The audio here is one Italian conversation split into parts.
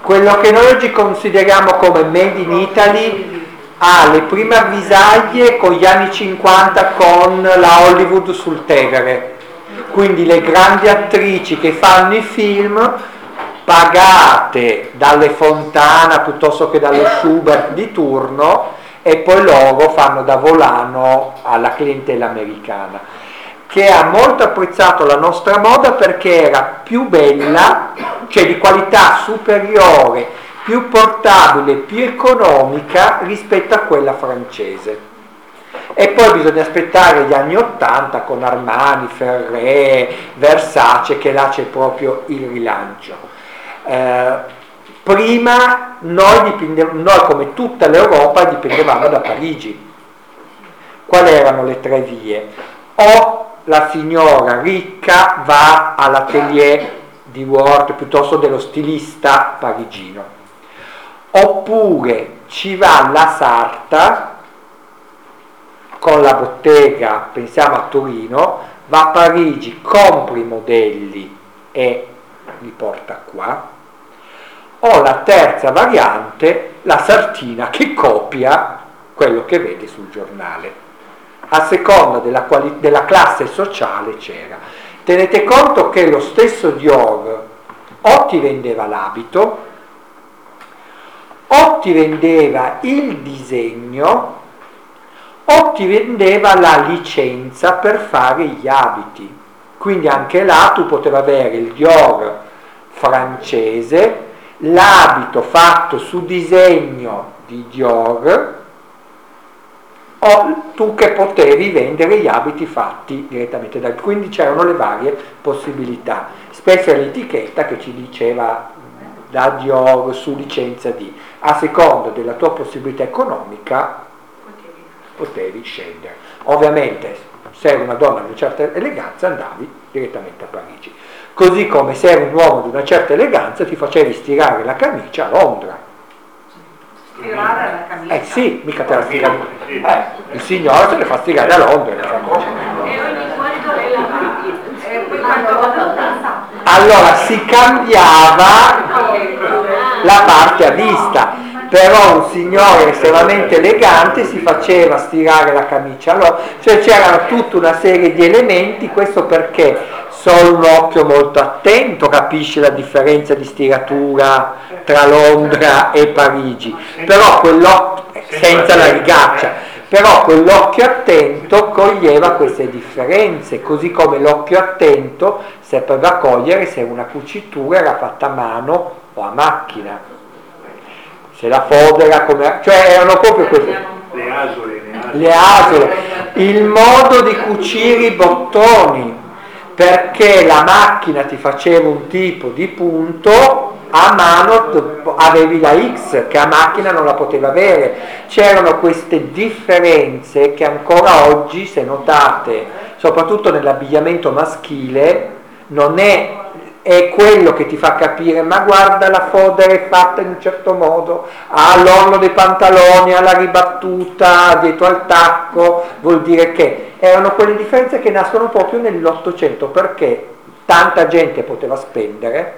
quello che noi oggi consideriamo come Made in Italy ha le prime avvisaglie con gli anni 50 con la Hollywood sul Tevere, quindi le grandi attrici che fanno i film pagate dalle Fontana piuttosto che dallo Schubert di turno, e poi loro fanno da volano alla clientela americana, che ha molto apprezzato la nostra moda perché era più bella, cioè di qualità superiore, più portabile, più economica rispetto a quella francese. E poi bisogna aspettare gli anni 80 con Armani, Ferré, Versace, che là c'è proprio il rilancio. Prima noi come tutta l'Europa dipendevamo da Parigi. Quali erano le tre vie? O la signora ricca va all'atelier di Ward piuttosto dello stilista parigino, oppure ci va la sarta con la bottega, pensiamo a Torino, va a Parigi, compra i modelli e li porta qua. O la terza variante, la sartina che copia quello che vede sul giornale. A seconda della classe sociale c'era. Tenete conto che lo stesso Dior o ti vendeva l'abito, o ti vendeva il disegno, o ti vendeva la licenza per fare gli abiti. Quindi anche là tu potevi avere il Dior francese, l'abito fatto su disegno di Dior, o tu che potevi vendere gli abiti fatti direttamente da... Quindi c'erano le varie possibilità. Spesso è l'etichetta che ci diceva da Dior su licenza di... A seconda della tua possibilità economica potevi scegliere. Ovviamente se eri una donna di una certa eleganza andavi direttamente a Parigi. Così come se eri un uomo di una certa eleganza ti facevi stirare la camicia a Londra. Stirare la camicia? Sì, mica te la stirare. Il signore se le fa stirare a Londra la camicia. E ogni quanto lei la fa? E poi quanto va? Allora si cambiava la parte a vista, però un signore estremamente elegante si faceva stirare la camicia a Londra, cioè c'era tutta una serie di elementi. Questo perché solo un occhio molto attento capisce la differenza di stiratura tra Londra e Parigi, però quell'occhio, senza la rigaccia, però quell'occhio attento coglieva queste differenze, così come l'occhio attento sapeva cogliere se una cucitura era fatta a mano o a macchina, se la fodera come... cioè erano proprio queste... Le asole, il modo di cucire i bottoni, perché la macchina ti faceva un tipo di punto, a mano avevi la X che a macchina non la poteva avere. C'erano queste differenze che ancora oggi, se notate, soprattutto nell'abbigliamento maschile, non è quello che ti fa capire, ma guarda la fodera è fatta in un certo modo, ha l'orlo dei pantaloni, ha la ribattuta dietro al tacco, vuol dire che erano quelle differenze che nascono proprio nell'Ottocento, perché tanta gente poteva spendere,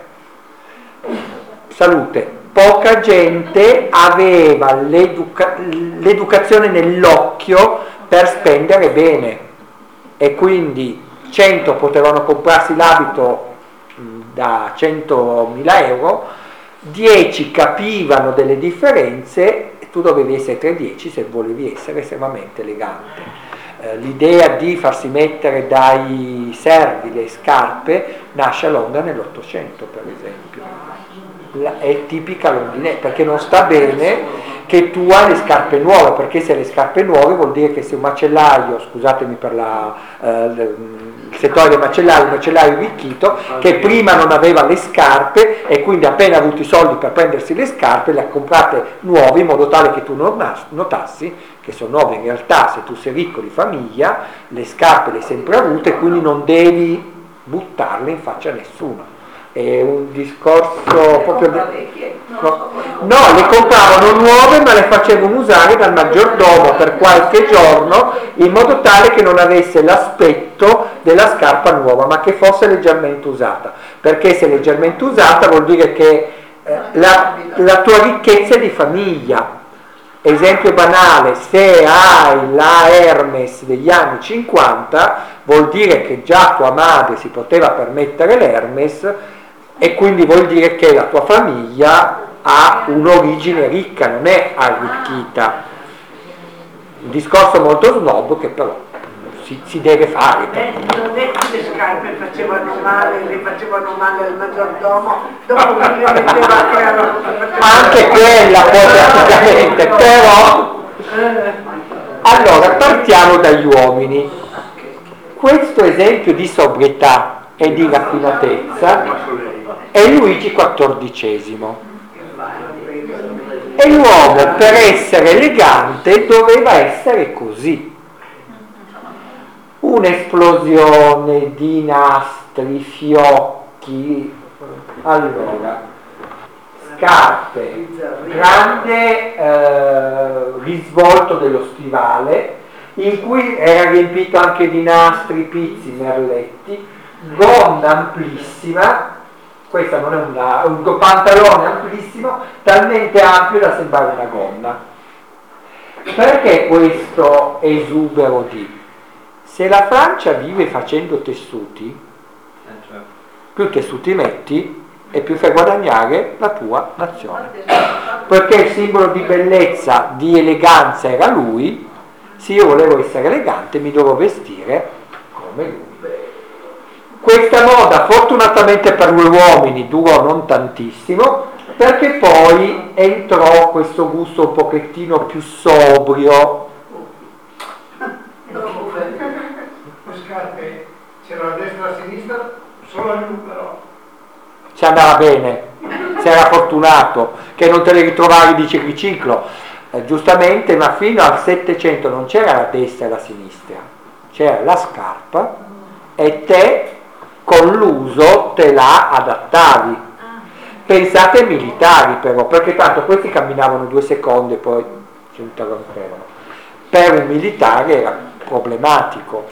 salute, poca gente aveva l'educazione nell'occhio per spendere bene, e quindi 100 potevano comprarsi l'abito da 100.000 euro, 10 capivano delle differenze e tu dovevi essere tra i 10 se volevi essere estremamente elegante. L'idea di farsi mettere dai servi le scarpe nasce a Londra nell'Ottocento, per esempio. È tipica londinese, perché non sta bene che tu hai le scarpe nuove, perché se hai le scarpe nuove vuol dire che se un macellaio, scusatemi per il settore dei macellai, un macellaio arricchito che prima non aveva le scarpe e quindi appena avuto i soldi per prendersi le scarpe le ha comprate nuove, in modo tale che tu non notassi che sono nuove. In realtà se tu sei ricco di famiglia le scarpe le hai sempre avute, quindi non devi buttarle in faccia a nessuno. È un discorso proprio... No, le compravano nuove ma le facevano usare dal maggiordomo per qualche giorno, in modo tale che non avesse l'aspetto della scarpa nuova, ma che fosse leggermente usata, perché se leggermente usata vuol dire che la tua ricchezza di famiglia. Esempio banale, se hai la Hermes degli anni 50, vuol dire che già tua madre si poteva permettere l'Hermes e quindi vuol dire che la tua famiglia ha un'origine ricca, non è arricchita. Un discorso molto snob che però si deve fare. Non è che le scarpe facevano male, le facevano male al maggiordomo, dopo mi metteva che erano... Anche quella praticamente, però... Allora, partiamo dagli uomini. Questo esempio di sobrietà e di raffinatezza è Luigi XIV. E l'uomo, per essere elegante, doveva essere così. Un'esplosione di nastri, fiocchi, allora, scarpe, grande risvolto dello stivale, in cui era riempito anche di nastri, pizzi, merletti, gonna amplissima, questa non è un pantalone amplissimo, talmente ampio da sembrare una gonna. Perché questo esubero di? Se la Francia vive facendo tessuti, più tessuti metti e più fai guadagnare la tua nazione. Perché il simbolo di bellezza, di eleganza era lui, se io volevo essere elegante mi dovevo vestire come lui. Questa moda fortunatamente per gli uomini durò non tantissimo, perché poi entrò questo gusto un pochettino più sobrio. Scarpe c'era a destra e a sinistra, solo a lui però. Ci andava bene, se era fortunato che non te le ritrovavi di riciclo, giustamente, ma fino al 700 non c'era la destra e la sinistra, c'era la scarpa e te con l'uso te la adattavi. Pensate ai militari però, perché tanto questi camminavano 2 secondi e poi si interrompevano. Per un militare era problematico.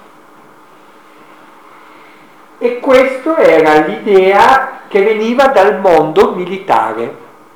E questa era l'idea che veniva dal mondo militare.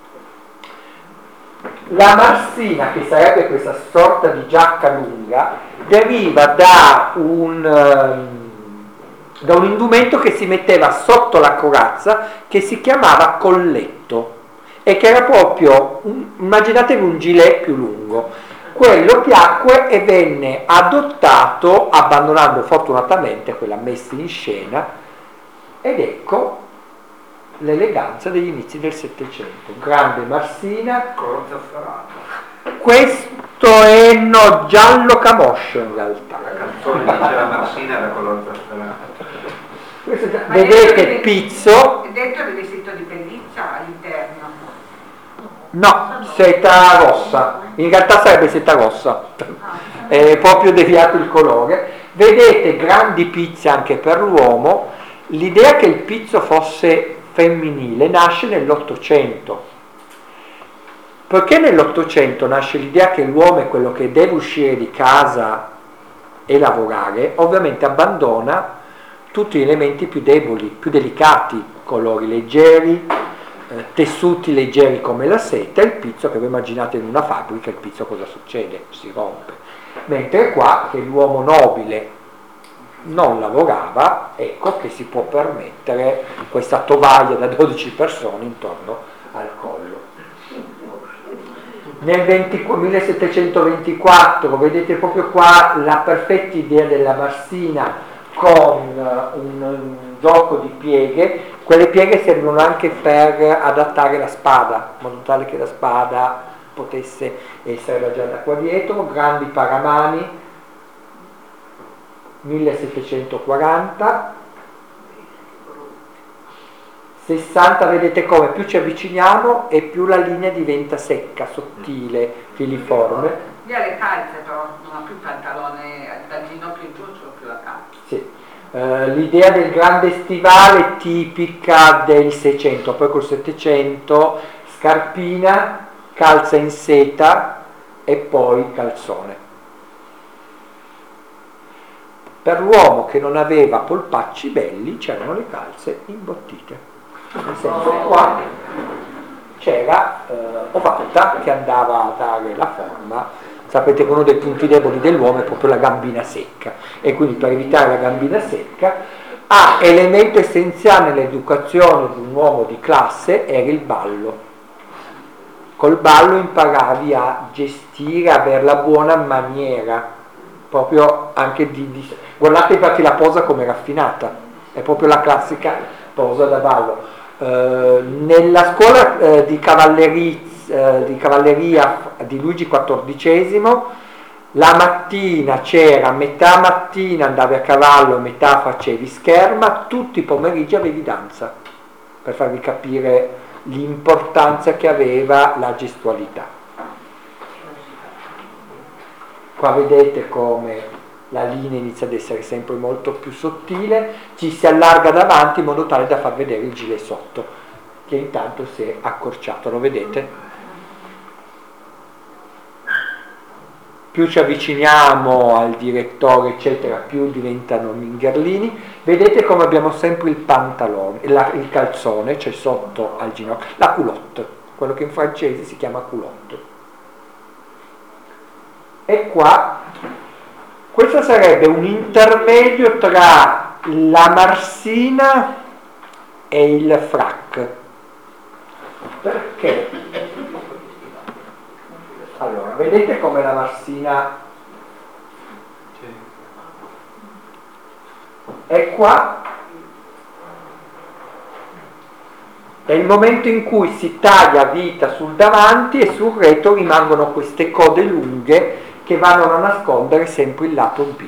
La marsina, che sarebbe questa sorta di giacca lunga, deriva da un indumento che si metteva sotto la corazza, che si chiamava colletto, e che era proprio, immaginatevi un gilet più lungo. Quello piacque e venne adottato, abbandonando fortunatamente quella messa in scena, ed ecco l'eleganza degli inizi del Settecento. Grande marsina, Color zafferato. questo è giallo camoscio in realtà. La canzone dice la marsina era color zafferato. Vedete Pizzo? È dentro il vestito di pelliccia all'interno. No, seta rossa, in realtà sarebbe seta rossa, è proprio deviato il colore. Vedete grandi pizze anche per l'uomo. L'idea che il pizzo fosse femminile nasce nell'Ottocento. Perché nell'Ottocento nasce l'idea che l'uomo è quello che deve uscire di casa e lavorare, ovviamente abbandona tutti gli elementi più deboli, più delicati, colori leggeri, tessuti leggeri come la seta. Il pizzo, che voi immaginate in una fabbrica, il pizzo cosa succede? Si rompe. Mentre qua, che l'uomo nobile non lavorava, ecco che si può permettere questa tovaglia da 12 persone intorno al collo. Nel 1724 vedete proprio qua la perfetta idea della marsina con un gioco di pieghe. Quelle pieghe servono anche per adattare la spada, in modo tale che la spada potesse essere adagiata qua dietro. Grandi paramani, 1740, 60, vedete come più ci avviciniamo e più la linea diventa secca, sottile, filiforme. Lì ha le calze però, non ha più pantalone, dal ginocchio in giù c'è più la calza. Sì. L'idea del grande stivale tipica del 600, poi col 700 scarpina, calza in seta e poi calzone. Per l'uomo che non aveva polpacci belli c'erano le calze imbottite, nel senso qua c'era Ovatta che andava a dare la forma. Sapete che uno dei punti deboli dell'uomo è proprio la gambina secca, e quindi per evitare la gambina secca, elemento essenziale nell'educazione di un uomo di classe era il ballo. Col ballo imparavi a gestire, a avere la buona maniera, proprio anche guardate infatti la posa come raffinata, è proprio la classica posa da ballo. Nella scuola di cavalleria di Luigi XIV, la mattina c'era, metà mattina andavi a cavallo, metà facevi scherma, tutti i pomeriggi avevi danza, per farvi capire l'importanza che aveva la gestualità. Qua vedete come la linea inizia ad essere sempre molto più sottile, ci si allarga davanti in modo tale da far vedere il gilet sotto, che intanto si è accorciato, lo vedete? Più ci avviciniamo al direttore eccetera, più diventano mingherlini. Vedete come abbiamo sempre il pantalone, il calzone, c'è sotto al ginocchio, la culotte, quello che in francese si chiama culotte. E qua, questo sarebbe un intermedio tra la marsina e il frac. Perché? Allora, vedete come la marsina è qua, è il momento in cui si taglia a vita sul davanti e sul retro rimangono queste code lunghe che vanno a nascondere sempre il lato B.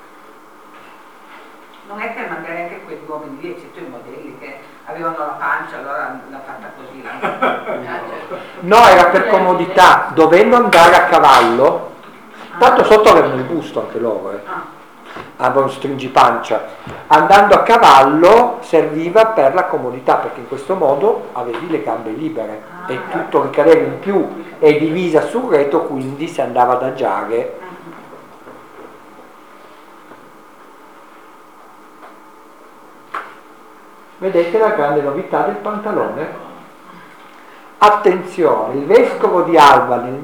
Non è che magari anche quegli uomini lì, eccetto i modelli che avevano la pancia, allora l'ha fatta così. No, era per comodità, dovendo andare a cavallo, tanto sotto avevano il busto anche loro, avevano stringipancia, andando a cavallo serviva per la comodità, perché in questo modo avevi le gambe libere e tutto ricadeva in più, è divisa sul retro, quindi si andava ad adagiare. Vedete la grande novità del pantalone? Attenzione, il vescovo di Alba nel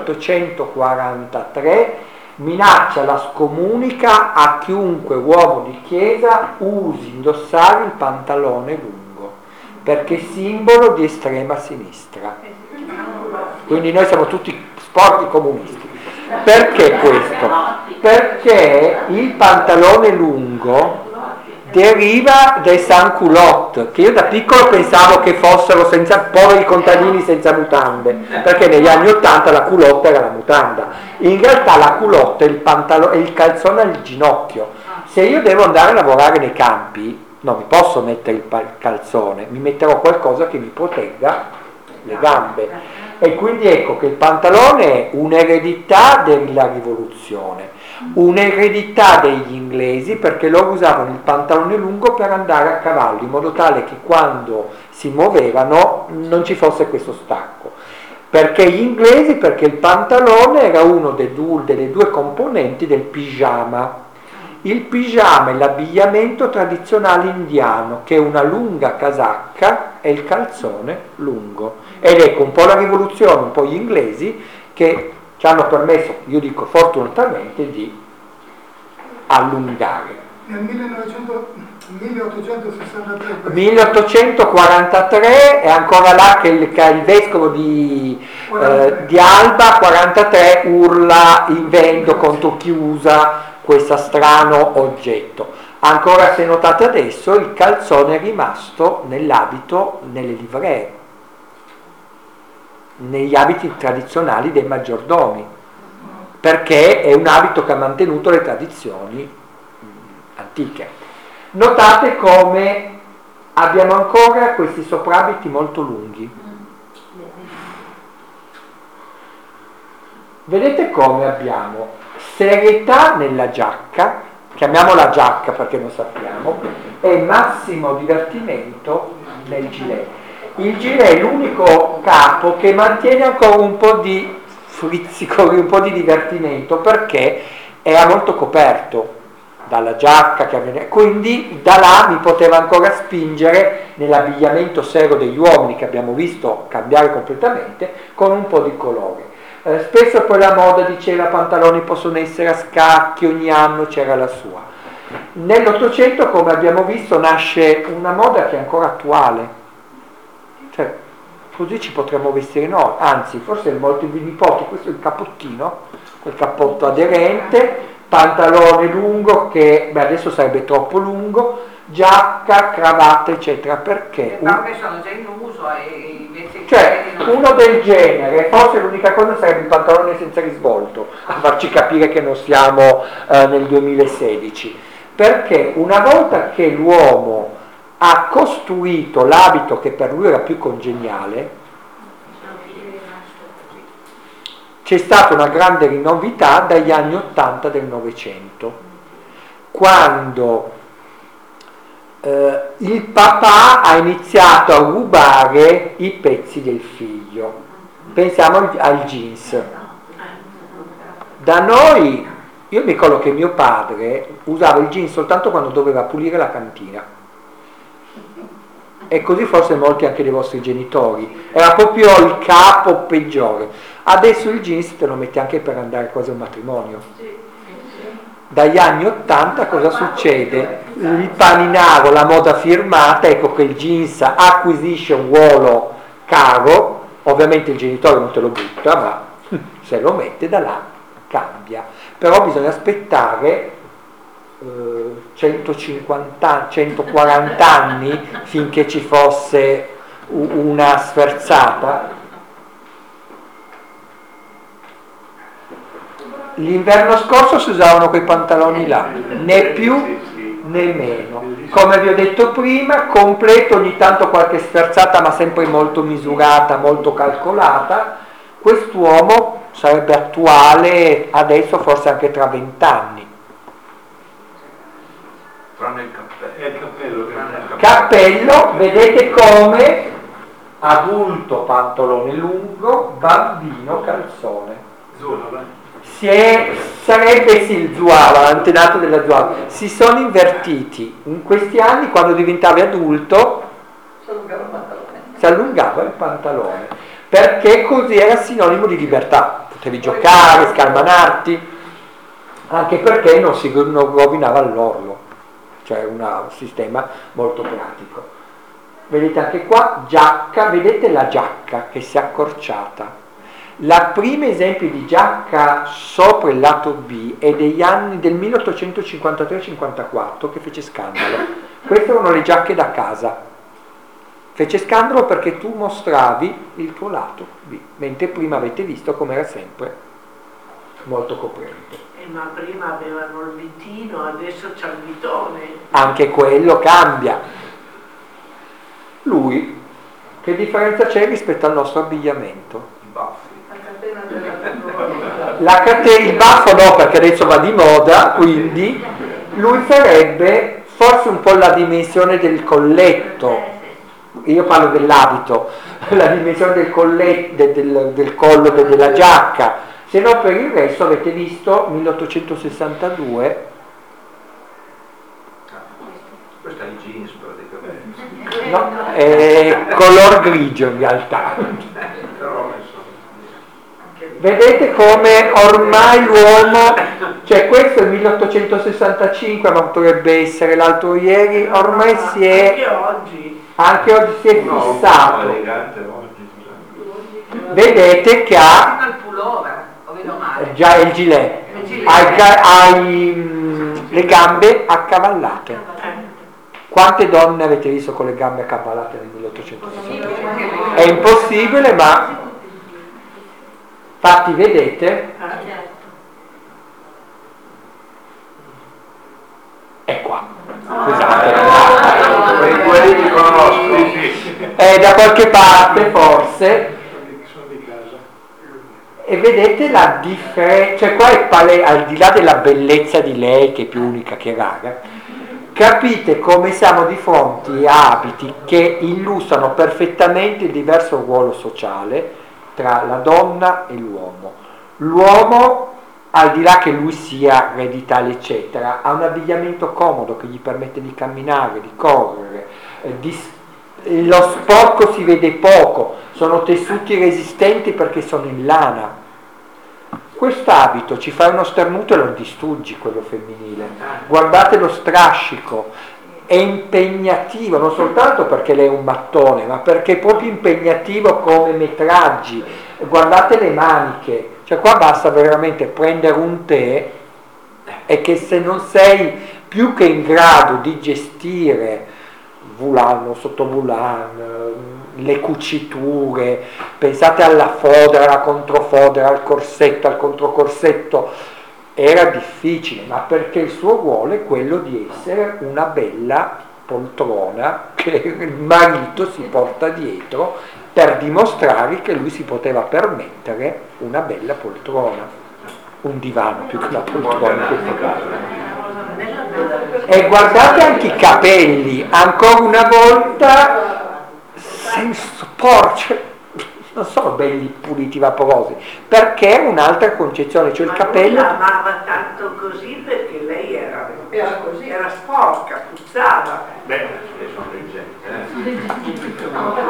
1843 minaccia la scomunica a chiunque uomo di chiesa usi indossare il pantalone lungo, perché è simbolo di estrema sinistra. Quindi noi siamo tutti sporchi comunisti. Perché questo? Perché il pantalone lungo deriva dai sans-culotte, che io da piccolo pensavo che fossero poveri contadini senza mutande, perché negli anni 80 la culotte era la mutanda. In realtà la culotte è il calzone al ginocchio. Se io devo andare a lavorare nei campi, non mi posso mettere il calzone, mi metterò qualcosa che mi protegga le gambe. E quindi ecco che il pantalone è un'eredità della rivoluzione, un'eredità degli inglesi, perché loro usavano il pantalone lungo per andare a cavallo, in modo tale che quando si muovevano non ci fosse questo stacco. Perché gli inglesi? Perché il pantalone era uno delle due componenti del pigiama. Il pigiama è l'abbigliamento tradizionale indiano, che è una lunga casacca e il calzone lungo. Ed ecco un po' la rivoluzione, un po' gli inglesi che ci hanno permesso, io dico fortunatamente, di allungare. Nel 1843 è ancora là che il vescovo di Alba 43 urla invendo contro chi usa questo strano oggetto. Ancora, se notate adesso, il calzone è rimasto nell'abito, nelle livree, negli abiti tradizionali dei maggiordomi, perché è un abito che ha mantenuto le tradizioni antiche. Notate come abbiamo ancora questi soprabiti molto lunghi. Vedete come abbiamo serietà nella giacca, chiamiamola giacca perché non sappiamo, e massimo divertimento nel gilet. Il gilet è l'unico capo che mantiene ancora un po' di frizzicoli, un po' di divertimento, perché era molto coperto dalla giacca che avviene, quindi da là mi poteva ancora spingere nell'abbigliamento serio degli uomini, che abbiamo visto cambiare completamente, con un po' di colore. Spesso poi la moda diceva pantaloni possono essere a scacchi, ogni anno c'era la sua. Nell'Ottocento, come abbiamo visto, nasce una moda che è ancora attuale, cioè così ci potremmo vestire noi, anzi forse molti di nipoti, questo è il cappottino, quel cappotto aderente, pantalone lungo che adesso sarebbe troppo lungo, giacca, cravatta eccetera, perché che sono già in uso e invece cioè uno del genere, forse l'unica cosa sarebbe il pantalone senza risvolto, a farci capire che non siamo nel 2016, perché una volta che l'uomo ha costruito l'abito che per lui era più congeniale, c'è stata una grande novità dagli anni 80 del Novecento, quando il papà ha iniziato a rubare i pezzi del figlio. Pensiamo al jeans. Da noi, io mi ricordo che mio padre usava il jeans soltanto quando doveva pulire la cantina, e così forse molti anche dei vostri genitori, era proprio il capo peggiore. Adesso il jeans te lo metti anche per andare quasi a un matrimonio. Dagli anni 80 cosa succede? Il paninaro, la moda firmata, ecco che il jeans acquisisce un ruolo caro, ovviamente il genitore non te lo butta, ma se lo mette da là cambia. Però bisogna aspettare 150, 140 anni finché ci fosse una sferzata. L'inverno scorso si usavano quei pantaloni là, né più né meno. Come vi ho detto prima, completo, ogni tanto qualche sferzata, ma sempre molto misurata, molto calcolata. Quest'uomo sarebbe attuale adesso, forse anche tra 20 anni. Tranne il cappello. Cappello, vedete come adulto pantalone lungo, bambino calzone. Sarebbe sì il zuava, l'antenato della zuava. Si sono invertiti in questi anni. Quando diventavi adulto si allungava il pantalone, perché così era sinonimo di libertà, potevi giocare, scalmanarti, anche perché non si rovinava l'orlo, cioè un sistema molto pratico. Vedete anche qua giacca, vedete la giacca che si è accorciata. La prima esempio di giacca sopra il lato B è degli anni del 1853-54 che fece scandalo. Queste erano le giacche da casa. Fece scandalo perché tu mostravi il tuo lato B, mentre prima avete visto come era sempre molto coprente. Ma prima avevano il vitino, adesso c'è il vitone. Anche quello cambia. Lui, che differenza c'è rispetto al nostro abbigliamento? I baffi. Il baffo no, perché adesso va di moda, quindi lui sarebbe forse un po' la dimensione del colletto. Io parlo dell'abito, la dimensione del colletto, del collo della giacca. Se no, per il resto avete visto 1862. Questo è il jeans praticamente. No, è color grigio in realtà. Vedete come ormai l'uomo, cioè questo è il 1865, ma potrebbe essere l'altro ieri, ormai si è, anche oggi si è fissato. Vedete che ha il pullover, o vedo male? già il gilet, ha le gambe accavallate. Quante donne avete visto con le gambe accavallate nel 1865? È impossibile, ma infatti vedete, è qua, scusate, quelli li conosco, è da qualche parte forse, e vedete la differenza, cioè qua è al di là della bellezza di lei che è più unica che rara, capite come siamo di fronte a abiti che illustrano perfettamente il diverso ruolo sociale tra la donna e l'uomo. L'uomo al di là che lui sia re d'Italia eccetera, ha un abbigliamento comodo che gli permette di camminare, di correre, lo sporco si vede poco, sono tessuti resistenti perché sono in lana. Quest'abito ci fai uno starnuto e lo distruggi, quello femminile. Guardate lo strascico, è impegnativo, non soltanto perché lei è un mattone, ma perché è proprio impegnativo come metraggi. Guardate le maniche, cioè qua basta veramente prendere un tè e che se non sei più che in grado di gestire volano, sottovolano, le cuciture, pensate alla fodera, alla controfodera, al corsetto, al controcorsetto, era difficile, ma perché il suo ruolo è quello di essere una bella poltrona che il marito si porta dietro per dimostrare che lui si poteva permettere una bella poltrona, un divano più che una poltrona in questo caso. E guardate anche i capelli, ancora una volta senza porce, non sono belli puliti vaporosi, perché è un'altra concezione, cioè il capello. Ma lui l'amava tanto così perché lei era così, era sporca, puzzava. Beh, sono leggende.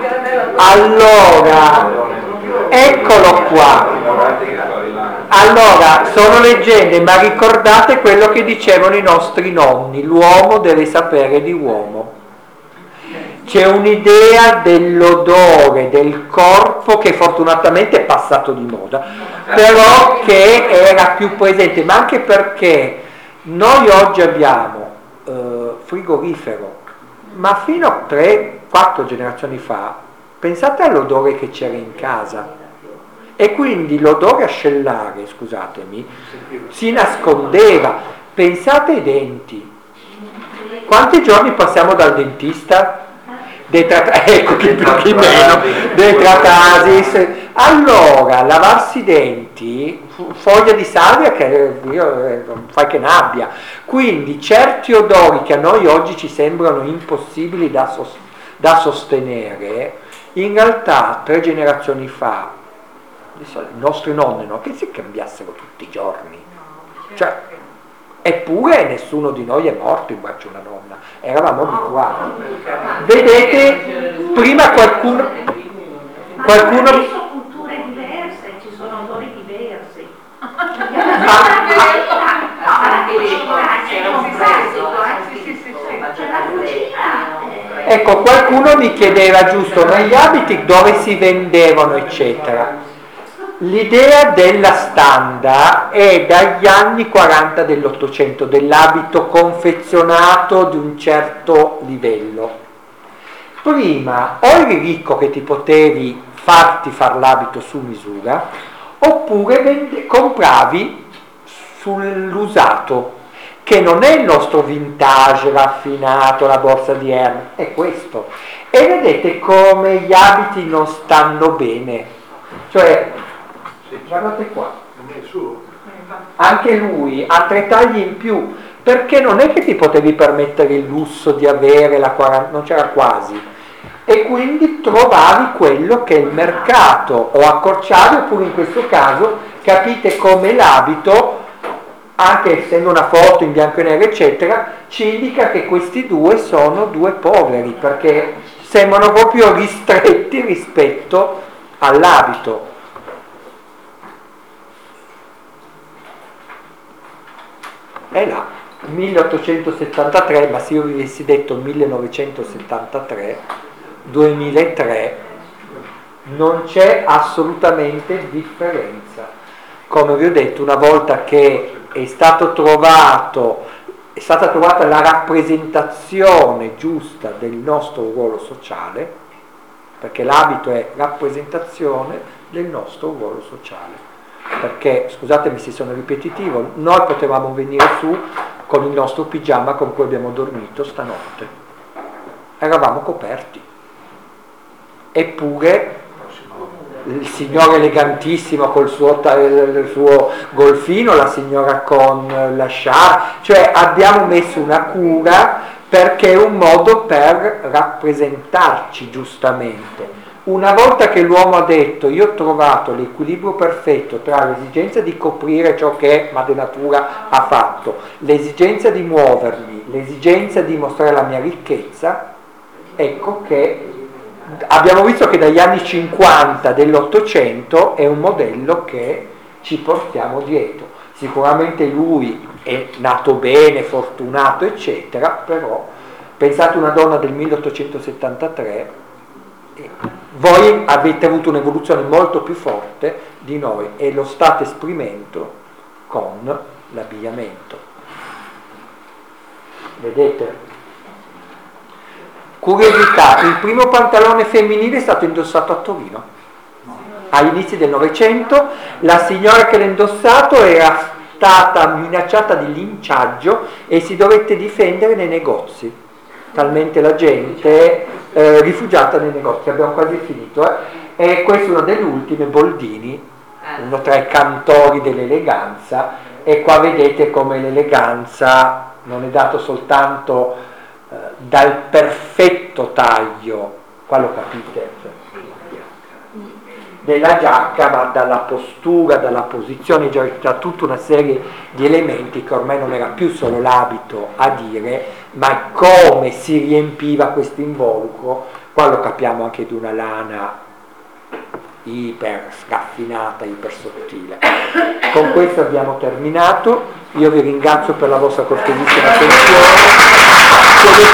Allora, eccolo qua. Allora, sono leggende, ma ricordate quello che dicevano i nostri nonni: l'uomo deve sapere di uomo. C'è un'idea dell'odore del corpo che fortunatamente è passato di moda, però che era più presente, ma anche perché noi oggi abbiamo frigorifero, ma fino a 3-4 generazioni fa, pensate all'odore che c'era in casa. E quindi l'odore ascellare, scusatemi, si nascondeva. Pensate ai denti. Quanti giorni passiamo dal dentista? Ecco chi meno, Detratasis. Allora, lavarsi i denti, foglia di salvia che non fai che ne abbia. Quindi certi odori che a noi oggi ci sembrano impossibili da sostenere, in realtà 3 generazioni fa i nostri nonni non che si cambiassero tutti i giorni, cioè, eppure nessuno di noi è morto in braccio a una nonna, eravamo abituati. Vedete, prima qualcuno adesso culture diverse, ci sono odori diversi. Ecco, qualcuno mi chiedeva giusto negli abiti dove si vendevano eccetera. L'idea della standa è dagli anni 40 dell'Ottocento, dell'abito confezionato di un certo livello. Prima o eri ricco che ti potevi farti far l'abito su misura, oppure compravi sull'usato, che non è il nostro vintage raffinato, la borsa di Hermes, è questo. E vedete come gli abiti non stanno bene, cioè guardate qua, anche lui ha 3 tagli in più, perché non è che ti potevi permettere il lusso di avere la 40, non c'era quasi, e quindi trovavi quello che il mercato o accorciavi, oppure in questo caso capite come l'abito, anche essendo una foto in bianco e nero eccetera, ci indica che questi due sono 2 poveri, perché sembrano proprio ristretti rispetto all'abito. È là, 1873, ma se io vi avessi detto 1973, 2003, non c'è assolutamente differenza. Come vi ho detto, una volta che è stata trovata la rappresentazione giusta del nostro ruolo sociale, perché l'abito è rappresentazione del nostro ruolo sociale. Perché, scusatemi se sono ripetitivo, noi potevamo venire su con il nostro pigiama con cui abbiamo dormito stanotte, eravamo coperti, eppure il signore elegantissimo col il suo golfino, la signora con la sciarpa, cioè abbiamo messo una cura perché è un modo per rappresentarci giustamente. Una volta che l'uomo ha detto io ho trovato l'equilibrio perfetto tra l'esigenza di coprire ciò che madre natura ha fatto, l'esigenza di muovermi, l'esigenza di mostrare la mia ricchezza, ecco che abbiamo visto che dagli anni 50 dell'800 è un modello che ci portiamo dietro. Sicuramente lui è nato bene, fortunato, eccetera, però pensate una donna del 1873, voi avete avuto un'evoluzione molto più forte di noi e lo state esprimendo con l'abbigliamento. Vedete? Curiosità, il primo pantalone femminile è stato indossato a Torino. Agli inizi del Novecento la signora che l'ha indossato era stata minacciata di linciaggio e si dovette difendere nei negozi, talmente la gente rifugiata nei negozi. Abbiamo quasi finito, e questo è uno delle ultime, Boldini, uno tra i cantori dell'eleganza, e qua vedete come l'eleganza non è dato soltanto dal perfetto taglio, qua lo capite, della giacca, ma dalla postura, dalla posizione, già da tutta una serie di elementi che ormai non era più solo l'abito a dire, ma come si riempiva questo involucro. Qua lo capiamo anche di una lana iper scaffinata, iper sottile. Con questo abbiamo terminato, io vi ringrazio per la vostra cortesissima attenzione.